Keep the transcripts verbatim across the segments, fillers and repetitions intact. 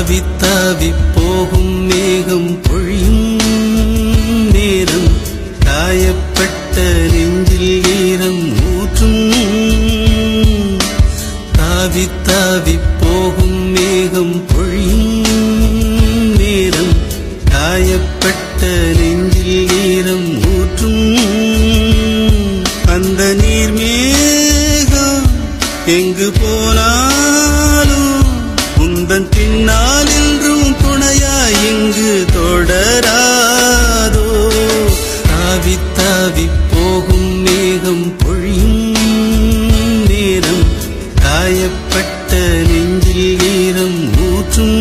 தாவி தாவி போகும் மேகம் பொழியும் நேரம் காயப்பட்ட நெஞ்சில் ஈரம் ஊற்றும். தாவி தாவி போகும் மேகம் பொழியும் நேரம் காயப்பட்ட நெஞ்சில் ஈரம் ஊற்றும். அந்த நீர் மேகம் எங்கு போனாலும் உந்தன் பின்னால் என்றும் துணையாய் இங்கு தொடராதோ. தாவி தாவி போகும் மேகம் பொழியும் நேரம் காயப்பட்ட நெஞ்சில் ஈரம் ஊற்றும்.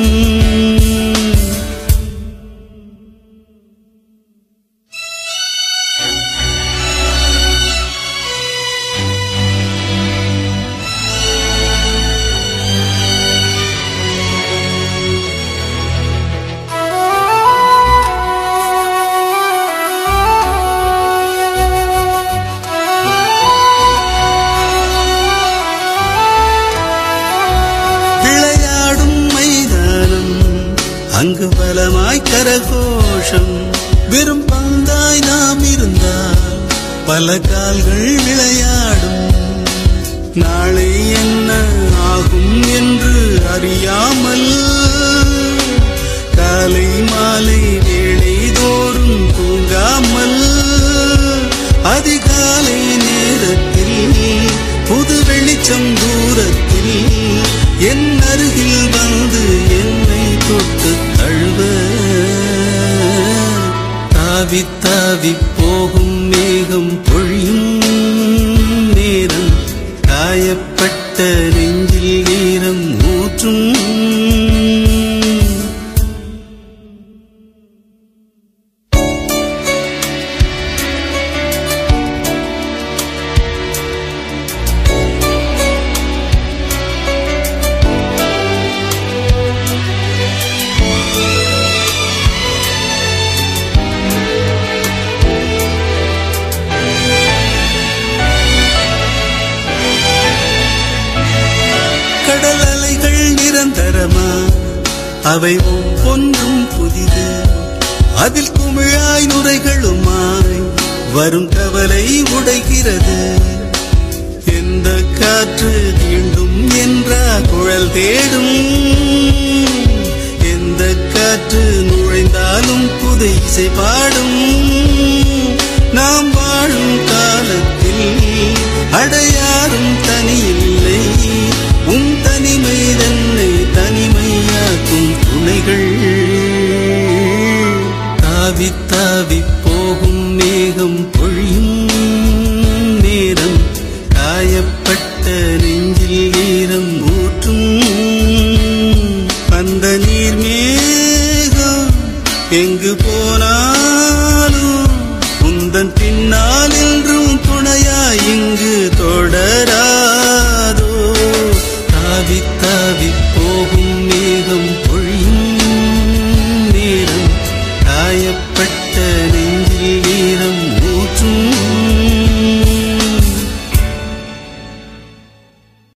அங்கு பலமாய் கரகோஷம் வெறும் பந்தாய் நாம் இருந்தால் பல கால்கள் விளையாடும். நாளை என்ன ஆகும் என்று அறியாமல் காலை மாலை வேளை தோறும் தூங்காமல் அதிகாலை நேரத்தில் புது வெளிச்சம் தூரத்தில் என் அருகில் வந்து என்னை தொட்டு தழுவ. தாவி தாவி போகும் மேகம் பொழியும் நேரம் காயப்பட்ட நெஞ்சில் ஈரம் ஊற்றும். கடல் அலைகள் நிரந்தரமா அவை ஒவ்வொன்றும் புதிது. அதில் குமிழாய் நுரைகளுமாய் வரும் கவலை உடைகிறது. எந்த காற்று தீண்டும் என்றா குழல் தேடும். எந்த காற்று நுழைந்தாலும் புது இசை பாடும். நாம் வாழும் காலத்தில் அடையாறும் தனியில்லை. உன் தனிமை தன்னை தனிமையாக்கும் துணைகள். தாவி தாவி போகும்